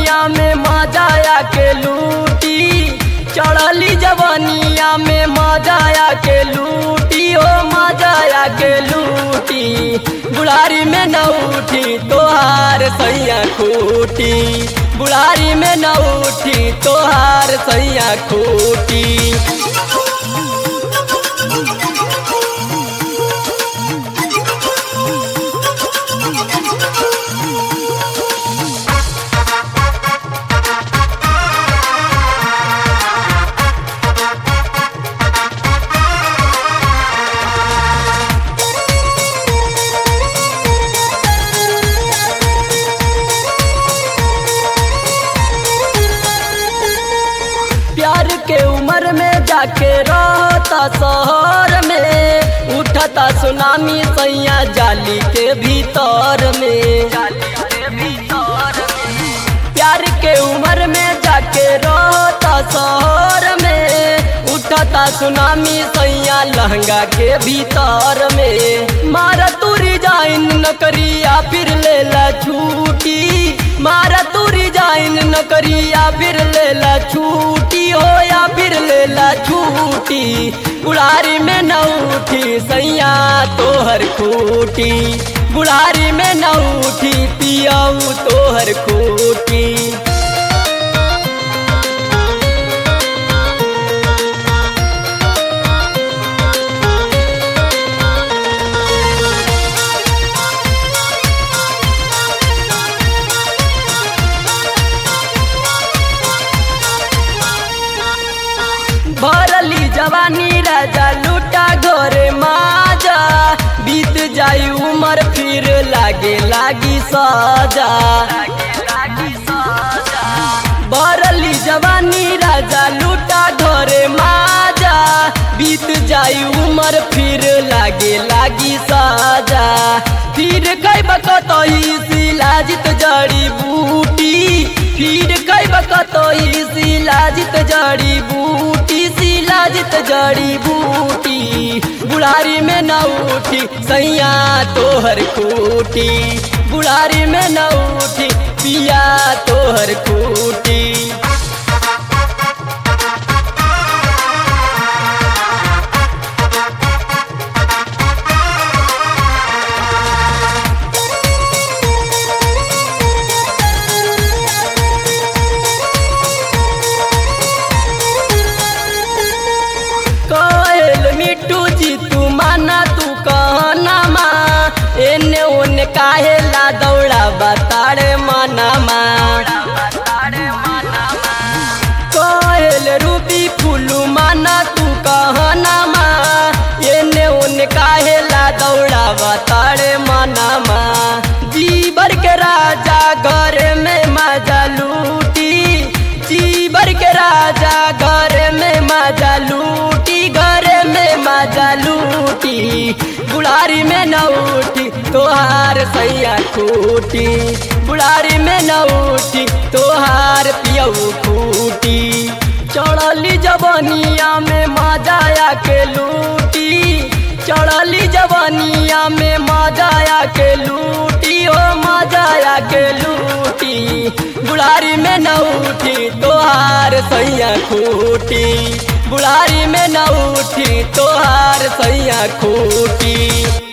जवानिया में मजाया के लूटी, चढ़ली जवानिया में मजाया के लूटी, ओ मजाया के लूटी। बुढ़ारी में न उठी तोहार सैया खूटी, बुढ़ारी में न उठी तोहार सैया खूटी। प्यार के उम्र में जाके रहता शहर में, उठता सुनामी सैया जाली के भीतर में। प्यार के उम्र में जाके रहता शहर में, उठता सुनामी सैया लहंगा के भीतर में। मारा तू रिजाइन न करिया फिर लेला छूटी, मारा तू रिजाइन न करिया फिर लेला छूटी, हो या फिर लेला छूटी। बुढ़ारी में न उठी सैया तोहर खूटी, बुढ़ारी में न उठी पियाऊ तोहर खूटी। भरली जवानी राजा लूटा घरे माजा, बीत जाई उमर फिर लागे लागी सजा। भरली जवानी राजा लूटा घरे माजा, बीत जाई उमर फिर लागे लागी सजा। फिर कई बकतई शिलाजित जड़ी बूटी, फिर कई बकतई शिलाजित जड़ी बूटी, शिलाजित जड़ी बूटी। बुढ़ारी में न उठी सैया तोहर खूटी, बुढ़ारी में न उठी पिया तोहर खूटी। मिट्टू जी तू माना तू कहना माँ, एने ओने काहे ला दौड़ा बताड़े माना माँ। कहल रूबी फूलू माना तू कहना माँ, एने ओने काहे ला दौड़ा बताड़े माना माँ। जीवर के राजा घर में मजा लूटी, जीवर के राजा घर में मजा लूटी, घर में मजा लूटी। बुढ़ारी में न उठी तोहार सैया खूटी, बुढ़ारी में न उठी तोहार पियऊ खूटी। चढ़ली जवानिया में मजाया के लूटी, चढ़ली जवानिया में मजाया के लूटी, ओ मजाया के लूटी। बुढ़ारी में न उठी तोहार सैया खूटी, बुढ़ारी में न उठी तोहार सैया खूटी।